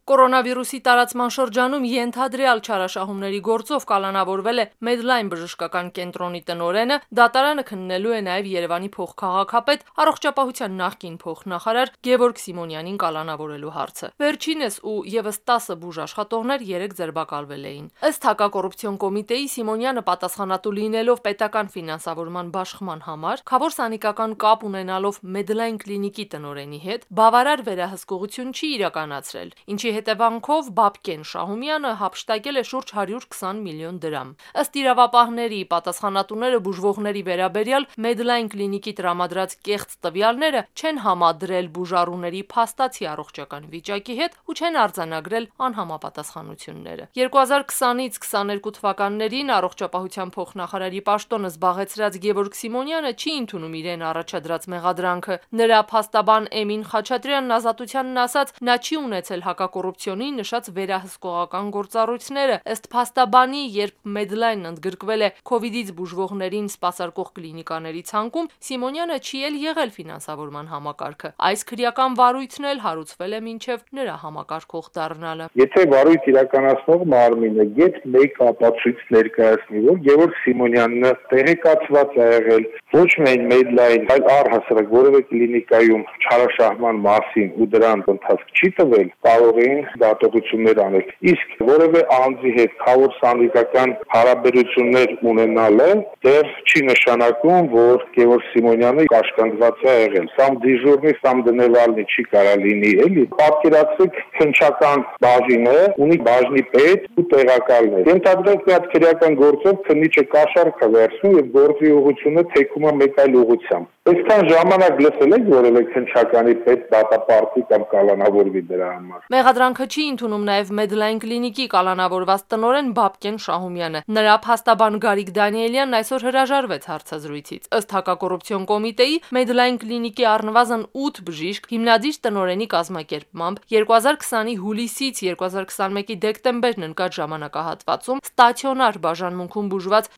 Կորոնավիրուսի տարածման շրջանում ենթադրյալ չարաշահումների գործով կալանավորվել է Medline բժշկական կենտրոնի տնօրենը, դատարանը քննելու է նաև Երևանի փոխքաղաքապետ, առողջապահության նախկին փոխնախարար Գևորգ Սիմոնյանին կալանավորելու հարցը։ Վերջինս ու եւս 10 բուժաշխատողներ 3 ձերբակալվել էին։ Ըստ հակակոռուպցիոն կոմիտեի Սիմոնյանը պատասխանատու լինելով պետական ֆինանսավորման բաշխման համար, խավոր սանիկական կապ ունենալով Medline կլինիկի տնօրենի հետ, բավարար վերահսկողություն չի իրականացրել, ինչի հետևանքով Բաբկեն Շահումյանը հափշտակել է շուրջ 120 միլիոն դրամ։ Ըստ իրավապահների, պատասխանատուները բուժվողների վերաբերյալ Medline կլինիկի տրամադրած կեղծ տվյալները չեն համադրել բուժառուների փաստացի առողջական վիճակի հետ ու չեն արձանագրել անհամապատասխանությունները։ 2020-ից 22 թվականներին առողջապահության փոխնախարարի պաշտոնը զբաղեցրած Գևորգ Սիմոնյանը չի ընդունում իրեն առաջադրած մեղադրանքը։ Նրա փաստաբան Էմին Խաչատրյանն ազատությանն ասաց, նա չի ունեցել հակակոռուպցիոնի նշած վերահսկողական գործառույթները։ Ըստ փաստաբանի, երբ Medline ընդգրկվել է COVID-ից բուժվողներին սպասարկող կլինիկաների ցանկում, Սիմոնյանը չի էլ եղել ֆինանսավորման համակարգը։ Այս քրեական վարույթն էլ հարուցվել է մինչև նրա համակարգող դառնալը։ Եթե վարույթ իրականացնող մարմինը գետ մեկ ապացույց ներկայացնի, որ Գևորգ Սիմոնյանն տեղեկացված է եղել ոչ միայն Medline, այլ առհասարակ որևէ կլինիկայում չարաշահման մասին ու դրան ընթացք չի տվել, կարող էին դատողություններ անել։ Իսկ որևէ անձի հետ խավոր սանիկական հարաբերություններ ունենալը դեռ չի նշանակում, որ Գևորգ Սիմոնյանը կաշկանդված է եղել։ Սամ դիժուրնի, սամ դնևալնի չի կարա լինի, էլի։ Պատկերացրեք, քննչական բաժինը ունի բաժնի պետ ու տեղակալներ։ Ենթադրենք մի հատ քրեական գործով քննիչը կաշառք է վերցնում եւ գործի ուղղությունը թեքում է մեկ այլ ուղղությամբ։ Այսքան ժամանակ լսել եք որևէ քննչականի պետ դատապարտի կամ կալանավորվի դրա համար։ Մեղադրանքը չի ընդունում նաև Medline կլինիկի կալանավորված տնօրեն Բաբկեն Շահումյանը։ Նրա փաստաբան Գարիկ Դանիելյանն այսօր հրաժարվեց հարցազրույցից։ Ըստ հակակոռուպցիոն կոմիտեի Medline կլինիկի առնվազն 8 բժիշկ հիմնադիր տնօրենի կազմակերպմամբ 2020-ի հուլիսից 2021-ի դեկտեմբերն ընկած ժամանակահատվածում ստացիոնար բաժանմունքում բուժված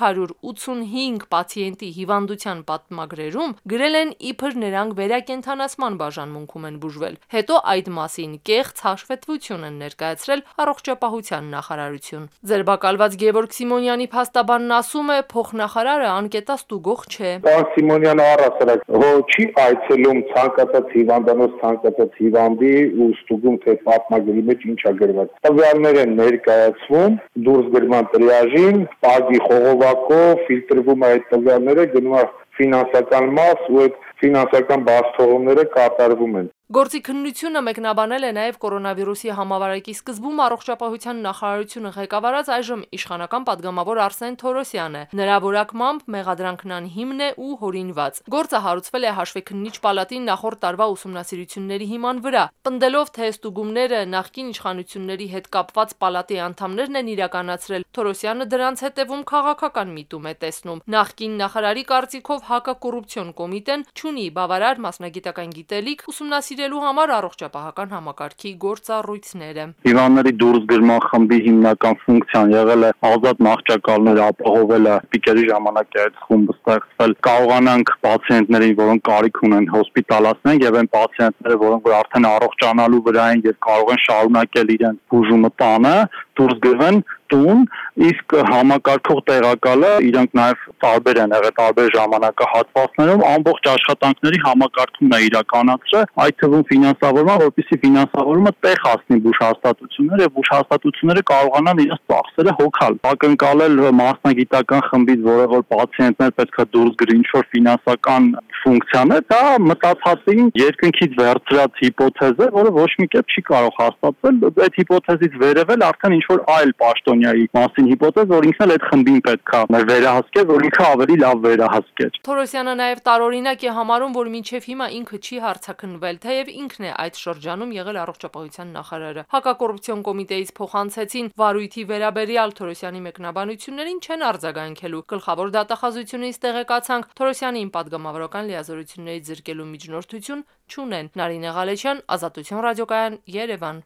385 պացիենտի հիվանդության պատմագրերում գրել են իբր նրանք վերակենդանացման բաժանմունքում են բուժվել։ Հետո այդ մասին կեղծ հաշվետվություն են ներկայացրել առողջապահության նախարարություն։ Ձերբակալված Գևորգ Սիմոնյանի փաստաբանն ասում է, փոխնախարարը անկետաստուգող չէ։ Պարոն Սիմոնյանը առհասարակ չի այցելում ցանկացած հիվանդանոց, ցանկացած հիվանդի ու ստուգում, թե պատմագրի մեջ ինչ է գրված։ Տվյալներ են ներկայացվում դուրսգրման տրիաժին, պագի խողովակով ֆիլտրվում է այդ տվյալները, գնում է ֆինանսական մաս ու այդ ֆինանսական բացթողումները կատարվում են։ Գործի քննությունը մեկնաբանել է նաև կորոնավիրուսի համավարակի սկզբում առողջապահության նախարարությունը ղեկավարած այժմ իշխանական պատգամավոր Արսեն Թորոսյանը։ Նրա որակմամբ մեղադրանքն անհիմն է ու հորինված։ Գործը հարուցվել է հաշվեկնիչ պալատի նախորդ տարվա ուսումնասիրությունների հիման վրա։ Պնդելով, թե ստուգումները նախկին իշխանությունների հետ կապված պալատի անդամներն են իրականացրել, Թորոսյանը դրանց հետևում քաղաքական միտում է տեսնում։ Նախկին նախարարի կարծիքով հակակոռուպցիոն կոմիտեն չունի բավարար մասնագիտական գիտելիք ուսումնասիրելու համար առողջապահական համակարգի գործառույթները։ Հիվանդների դուրսգրման խմբի հիմնական ֆունկցիան եղել է ազատ մահճակալներ ապահովելը, պիկերի ժամանակ է այդ խումբը ստեղծվել, կարողանանք պացիենտներին, որոնք կարիք ունեն, հոսպիտալացնել եւ այն պացիենտները, որոնք արդեն առողջանալու վրա են եւ կարող են շարունակել իրենց բուժումը տանը, դուրս գրվեն տուն, իսկ համակարգող տեղակալը իրանք նաև տարբեր են եղել տարբեր ժամանակահատվածներում ամբողջ աշխատանքների համակարգումն է իրականացրել, այդ թվում ֆինանսավորման, որպեսզի ֆինանսավորումը տեղ հասնի բուժհաստատությունները եւ բուժհաստատությունները կարողանան իրենց ծախսերը հոգալ, ակնկալել մասնագիտական խմբից, որը պացիենտներ պետք է դուրս գրի ինչ-որ ֆինանսական ֆունկցիաներ, դա մտածածին երկնքից վերցրած հիպոթեզ է, որը ոչ մի կերպ չի կարող հաստատվել, այդ հիպոթեզից վերևել արդեն ինչ-որ այլ պաշտոնյայի մասին հիպոթեզ, որ ինքն էլ այդ խմբին պետք է վերահսկեր, որ ինքը ավելի լավ վերահսկեր։ Թորոսյանը նաև տարօրինակ է համարում, որ մինչև հիմա ինքը չի հարցաքննվել, թեև ինքն է այդ շրջանում եղել առողջապահության նախարարը։ Հակակոռուպցիոն կոմիտեից փոխանցեցին վարույթի վերաբերյալ Թորոսյանի մեկնաբանություններին չեն արձագանքելու։ Գլխավոր դատախազությունից տեղեկացանք, Թորոսյանին պատգամավորական լիազորությունների զրկելու միջնորդություն չունեն։ Նարինե Ղալեչյան, Ազատություն ռադիոկայան, Երևան։